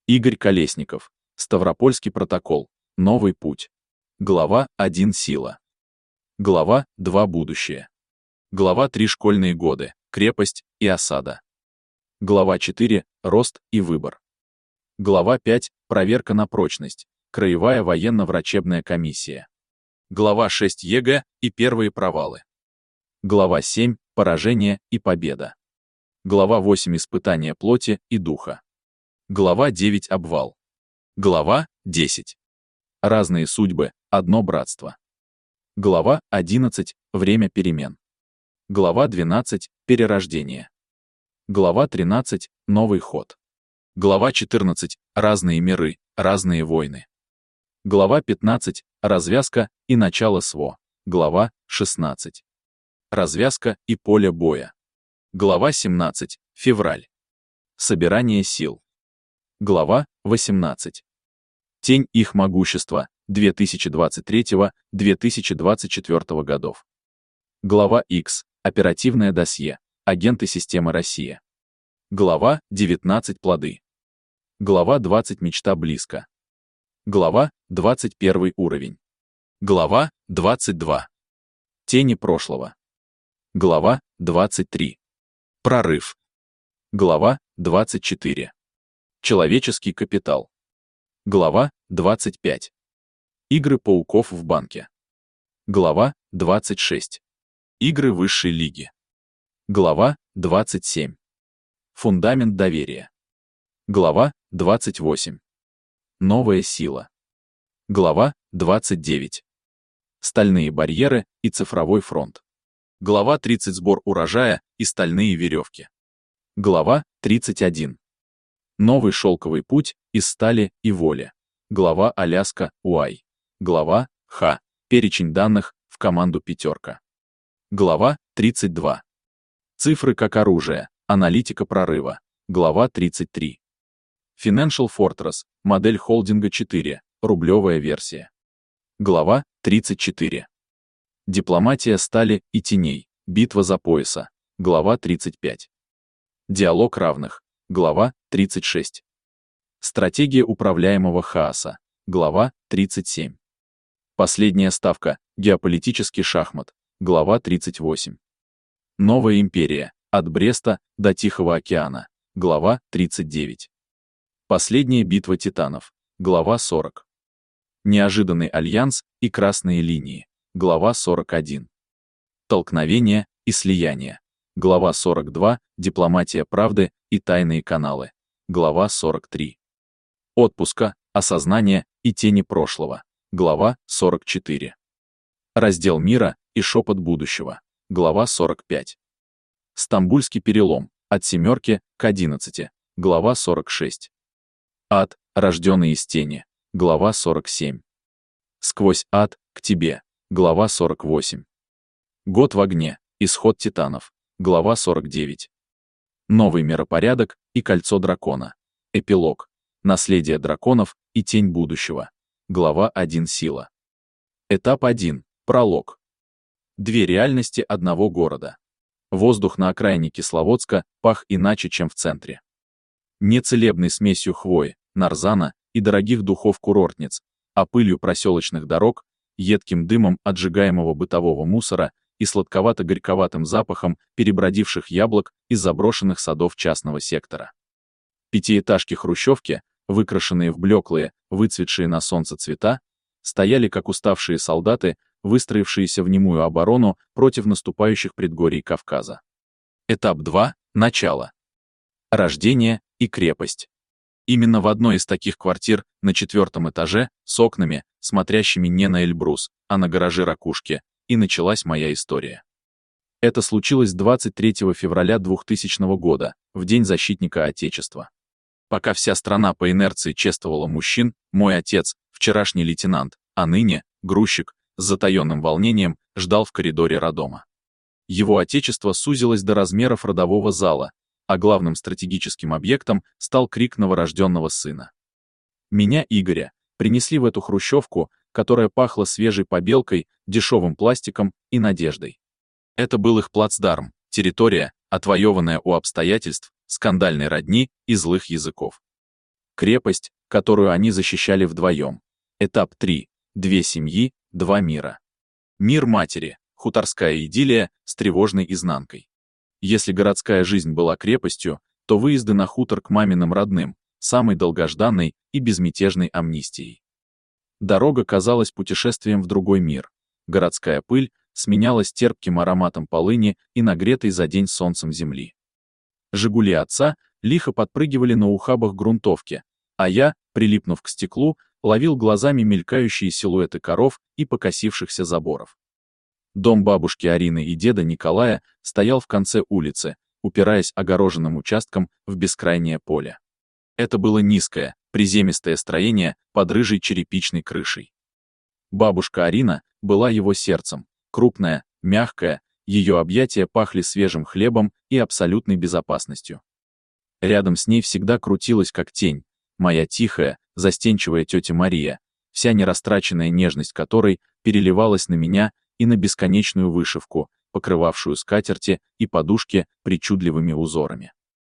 Игорь Колесников. Ставропольский протокол. Новый путь. Глава 1. Сила. Глава 2. Будущее. Глава 3. Школьные годы. Крепость и осада. Глава 4. Рост и выбор. Глава 5. Проверка на прочность. Краевая военно-врачебная комиссия. Глава 6. ЕГЭ и первые провалы. Глава 7. Поражение и победа. Глава 8. Испытание плоти и духа. Глава 9. Обвал. Глава 10. Разные судьбы, одно братство. Глава 11. Время перемен. Глава 12. Перерождение. Глава 13. Новый ход. Глава 14. Разные миры, разные войны. Глава 15. Развязка и начало СВО. Глава 16. Развязка и поле боя. Глава 17. Февраль. Собирание сил. Глава 18. Тень их могущества 2023-2024 годов. Глава X. Оперативное досье. Агенты системы Россия. Глава 19. Плоды. Глава 20. Мечта близко. Глава 21. Уровень. Глава 22. Тени прошлого. Глава 23. Прорыв. Глава 24. Человеческий капитал. Глава 25. Игры пауков в банке. Глава 26. Игры высшей лиги. Глава 27. Фундамент доверия. Глава 28. Новая сила. Глава 29. Стальные барьеры и цифровой фронт. Глава 30. Сбор урожая и стальные веревки. Глава 31. Новый шелковый путь из стали и воли. Глава Аляска УАЙ. Глава Х. Перечень данных в команду «Пятерка». Глава 32. Цифры как оружие. Аналитика прорыва. Глава 33. Financial Fortress. Модель холдинга 4. Рублевая версия. Глава 34. Дипломатия стали и теней. Битва за пояса. Глава 35. Диалог равных. Глава 36. Стратегия управляемого хаоса. Глава 37. Последняя ставка. Геополитический шахмат. Глава 38. Новая империя. От Бреста до Тихого океана. Глава 39. Последняя битва титанов. Глава 40. Неожиданный альянс и красные линии. Глава 41. Толкновение и слияние. Глава 42. Дипломатия правды и тайные каналы. Глава 43. Отпуска, осознание и тени прошлого. Глава 44. Раздел мира и шепот будущего. Глава 45. Стамбульский перелом. От 7 к 11. Глава 46. Ад, рожденный из тени. Глава 47. Сквозь ад к тебе. Глава 48. Год в огне. Исход титанов. Глава 49. Новый миропорядок и кольцо дракона. Эпилог. Наследие драконов и тень будущего. Глава 1. Сила. Этап 1. Пролог. Две реальности одного города. Воздух на окраине Кисловодска пах иначе, чем в центре. Не целебной смесью хвои, нарзана и дорогих духов-курортниц, а пылью проселочных дорог, едким дымом отжигаемого бытового мусора и сладковато-горьковатым запахом перебродивших яблок из заброшенных садов частного сектора. Пятиэтажки-хрущевки, выкрашенные в блеклые, выцветшие на солнце цвета, стояли как уставшие солдаты, выстроившиеся в немую оборону против наступающих предгорий Кавказа. Этап 2. Начало. Рождение и крепость. Именно в одной из таких квартир на 4-м этаже, с окнами, смотрящими не на Эльбрус, а на гаражи ракушки, и началась моя история. Это случилось 23 февраля 2000 года, в День защитника Отечества. Пока вся страна по инерции чествовала мужчин, мой отец, вчерашний лейтенант, а ныне грузчик, с затаенным волнением ждал в коридоре роддома. Его отечество сузилось до размеров родового зала, а главным стратегическим объектом стал крик новорожденного сына. Меня, Игоря, принесли в эту хрущевку, которая пахла свежей побелкой, дешевым пластиком и надеждой. Это был их плацдарм, территория, отвоеванная у обстоятельств, скандальной родни и злых языков. Крепость, которую они защищали вдвоем. Этап 3. 2 семьи, 2 мира. Мир матери. Хуторская идиллия с тревожной изнанкой. Если городская жизнь была крепостью, то выезды на хутор к маминым родным – самой долгожданной и безмятежной амнистией. Дорога казалась путешествием в другой мир. Городская пыль сменялась терпким ароматом полыни и нагретой за день солнцем земли. «Жигули» отца лихо подпрыгивали на ухабах грунтовки, а я, прилипнув к стеклу, ловил глазами мелькающие силуэты коров и покосившихся заборов. Дом бабушки Арины и деда Николая стоял в конце улицы, упираясь огороженным участком в бескрайнее поле. Это было низкое, приземистое строение под рыжей черепичной крышей. Бабушка Арина была его сердцем, крупная, мягкая, ее объятия пахли свежим хлебом и абсолютной безопасностью. Рядом с ней всегда крутилась как тень моя тихая, застенчивая тетя Мария, вся нерастраченная нежность которой переливалась на меня и на бесконечную вышивку, покрывавшую скатерти и подушки причудливыми узорами.